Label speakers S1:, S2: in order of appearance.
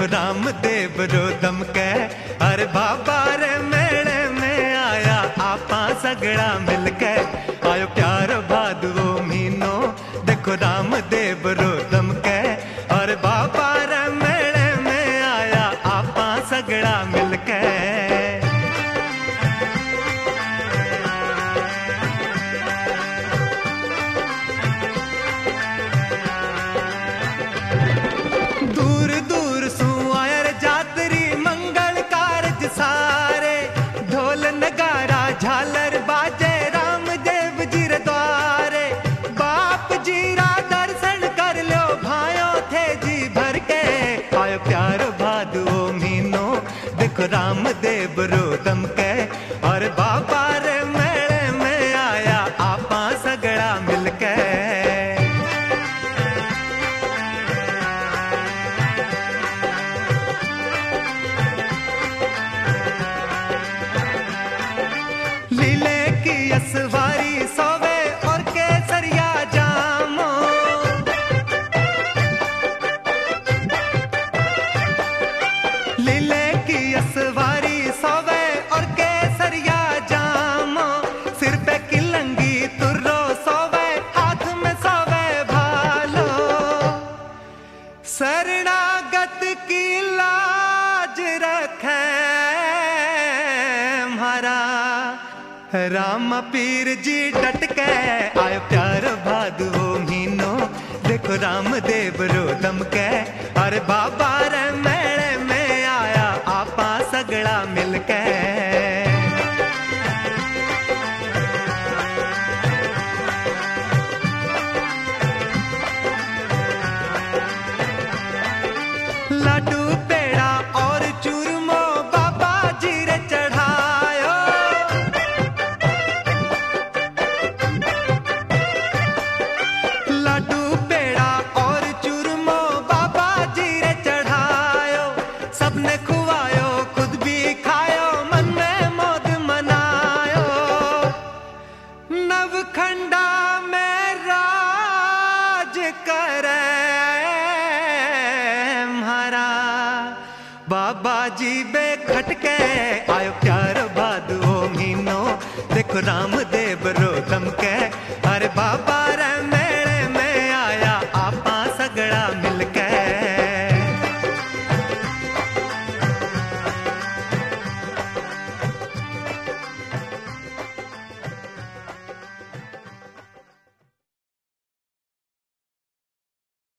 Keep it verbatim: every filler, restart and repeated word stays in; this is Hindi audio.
S1: देखो रामदेव रो दम के, अरे बाबा रे मेले में आया आपा सगड़ा मिलके, आयो प्यार भादवो मीनो देखो रामदेव रो दम के, अरे बाबा रे मेले में आया आपा सगड़ा मिलके। दूर दूर सु आयर जातरी मंगल कारज सारे, ढोल नगारा झालर बाजे रामदेव जी रे द्वारे, बाप जी रा दर्शन कर लो भाइयों थे जी भर के, आयो प्यार भादवो मीनो देखो रामदेव रो दम के, और बाबा रे मेले में आया आपा सगड़ा मिलके। लीले की असवारी सोवे और केसरिया जामो, लीले की असवारी सोवे और केसरिया जामो, सिर पे किलंगी तुर्रो सोवे हाथ में सोवे भालो, शरणागत की लाज रखे हमारा राम पीर जी डट के, आयो प्यार भादवो मीनो देखो रामदेव रो दम के, अरे बाबा रे मेले में आया आपा सगड़ा मिलके। लड्डू पेड़ा और चूरमो बाबा जी रे चढ़ायो, लड्डू पेड़ा और चूरमो बाबा जी रे चढ़ायो, सबने खुआयो खुद भी खायो मन में मौज मनायो, नवखंडा में राज करे हमारा बाबा जी बेखट के,